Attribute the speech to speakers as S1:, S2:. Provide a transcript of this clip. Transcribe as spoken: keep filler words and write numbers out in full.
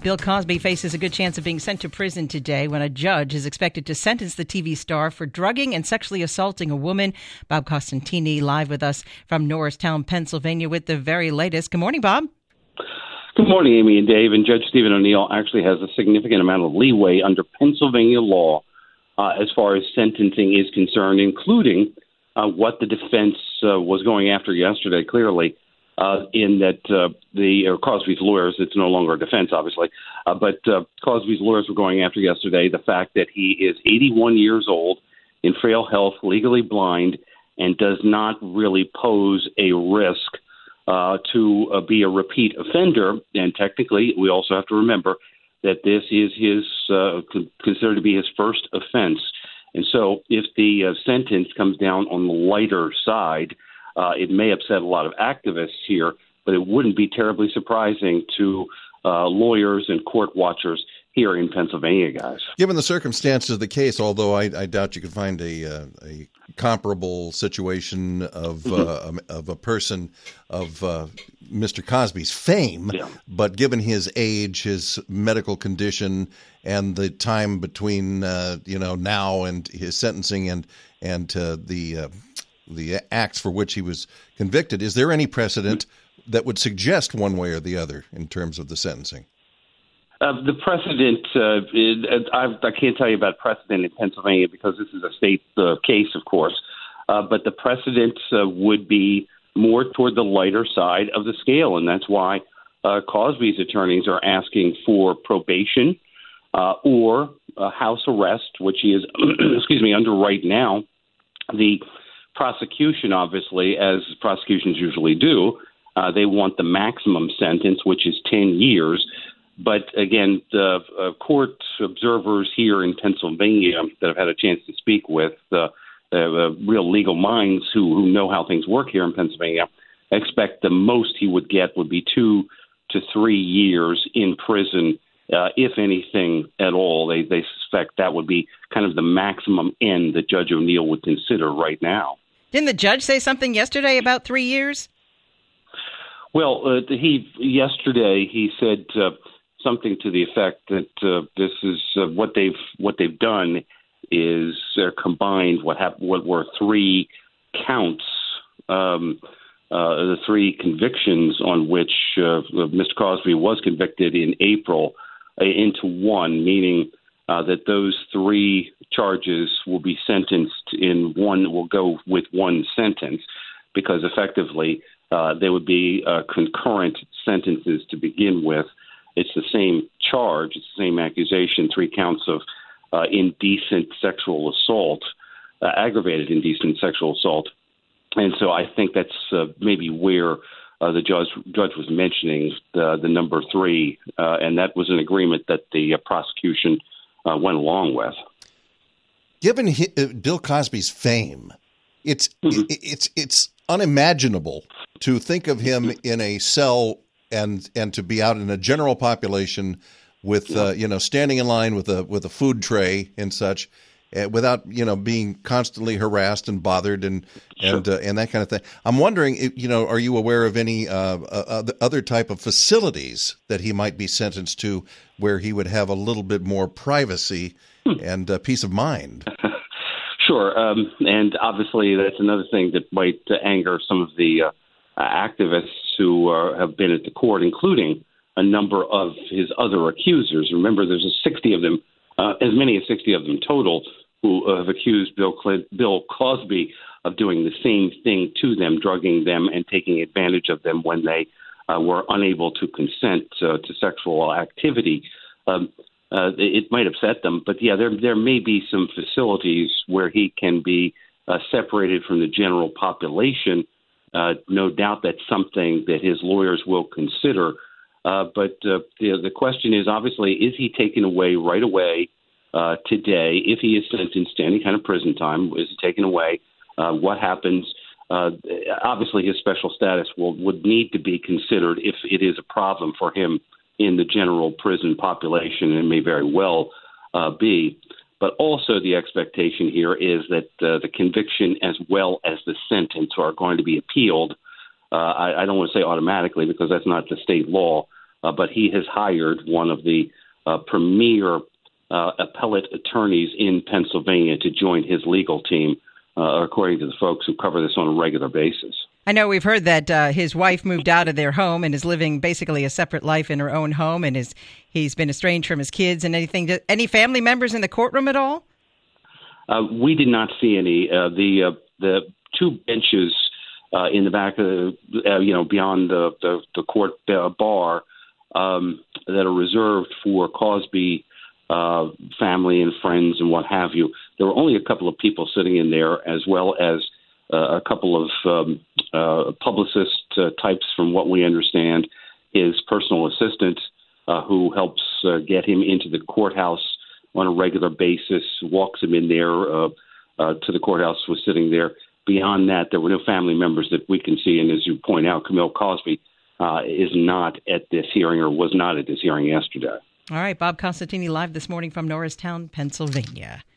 S1: Bill Cosby faces a good chance of being sent to prison today when a judge is expected to sentence the T V star for drugging and sexually assaulting a woman. Bob Costantini live with us from Norristown, Pennsylvania with the very latest. Good morning, Bob.
S2: Good morning, Amy and Dave. And Judge Stephen O'Neill actually has a significant amount of leeway under Pennsylvania law uh, as far as sentencing is concerned, including uh, what the defense uh, was going after yesterday, clearly. Uh, in that uh, the uh, Cosby's lawyers, it's no longer a defense, obviously, uh, but uh, Cosby's lawyers were going after yesterday the fact that he is eighty-one years old, in frail health, legally blind, and does not really pose a risk uh, to uh, be a repeat offender. And technically, we also have to remember that this is his uh, considered to be his first offense. And so if the uh, sentence comes down on the lighter side, Uh, it may upset a lot of activists here, but it wouldn't be terribly surprising to uh, lawyers and court watchers here in Pennsylvania, guys.
S3: Given the circumstances of the case, although I, I doubt you could find a, uh, a comparable situation of uh, of a person of uh, Mister Cosby's fame, yeah. But given his age, his medical condition, and the time between uh, you know now and his sentencing and and uh, the uh, the acts for which he was convicted, is there any precedent that would suggest one way or the other in terms of the sentencing?
S2: Uh, the precedent, uh, is, I, I can't tell you about precedent in Pennsylvania because this is a state uh, case, of course, uh, but the precedent uh, would be more toward the lighter side of the scale, and that's why uh, Cosby's attorneys are asking for probation uh, or uh, house arrest, which he is, excuse me, under right now. The prosecution, obviously, as prosecutions usually do, uh, they want the maximum sentence, which is ten years. But again, the uh, court observers here in Pennsylvania that I've had a chance to speak with, uh, uh, real legal minds who, who know how things work here in Pennsylvania, expect the most he would get would be two to three years in prison, uh, if anything at all. They, they suspect that would be kind of the maximum end that Judge O'Neill would consider right now. Didn't
S1: the judge say something yesterday about three years?
S2: Well, uh, he yesterday he said uh, something to the effect that uh, this is uh, what they've what they've done is uh, combined what happened what were three counts, um, uh, the three convictions on which uh, Mister Cosby was convicted in April uh, into one, meaning uh, that those three charges will be sentenced in one, will go with one sentence, because effectively uh, they would be uh, concurrent sentences to begin with. It's the same charge, it's the same accusation, three counts of uh, indecent sexual assault, uh, aggravated indecent sexual assault. And so I think that's uh, maybe where uh, the judge judge was mentioning the, the number three, uh, and that was an agreement that the uh, prosecution uh, went along with.
S3: Given his, uh, Bill Cosby's fame, it's mm-hmm. it, it's it's unimaginable to think of him in a cell and and to be out in a general population with yeah. uh, you know standing in line with a with a food tray and such, uh, without you know being constantly harassed and bothered and
S2: sure.
S3: and uh, and that kind of thing. I'm wondering, if, you know, are you aware of any uh, uh, other type of facilities that he might be sentenced to where he would have a little bit more privacy hmm. and uh, peace of mind?
S2: Sure, um, and obviously that's another thing that might uh, anger some of the uh, activists who uh, have been at the court, including a number of his other accusers. Remember, there's a sixty of them, uh, as many as sixty of them total, who uh, have accused Bill Cl- Bill Cosby of doing the same thing to them, drugging them and taking advantage of them when they uh, were unable to consent uh, to sexual activity. Um, Uh, it might upset them, but yeah, there there may be some facilities where he can be uh, separated from the general population. Uh, no doubt that's something that his lawyers will consider. Uh, but uh, the, the question is, obviously, is he taken away right away uh, today? If he is sentenced to any kind of prison time, is he taken away? Uh, what happens? Uh, obviously, his special status will would need to be considered if it is a problem for him in the general prison population, and it may very well uh, be. But also the expectation here is that uh, the conviction as well as the sentence are going to be appealed. Uh, I, I don't want to say automatically because that's not the state law, uh, but he has hired one of the uh, premier uh, appellate attorneys in Pennsylvania to join his legal team, uh, according to the folks who cover this on a regular basis.
S1: I know we've heard that uh, his wife moved out of their home and is living basically a separate life in her own home, and is he's been estranged from his kids and anything. Any family members in the courtroom at all?
S2: Uh, we did not see any. Uh, the uh, the two benches uh, in the back of the, uh, you know, beyond the the, the court uh, bar um, that are reserved for Cosby uh, family and friends and what have you. There were only a couple of people sitting in there, as well as uh, a couple of um, uh, publicist uh, types, from what we understand, his personal assistant uh, who helps uh, get him into the courthouse on a regular basis, walks him in there uh, uh, to the courthouse, was sitting there. Beyond that, there were no family members that we can see. And as you point out, Camille Cosby uh, is not at this hearing, or was not at this hearing yesterday.
S1: All right, Bob Costantini live this morning from Norristown, Pennsylvania.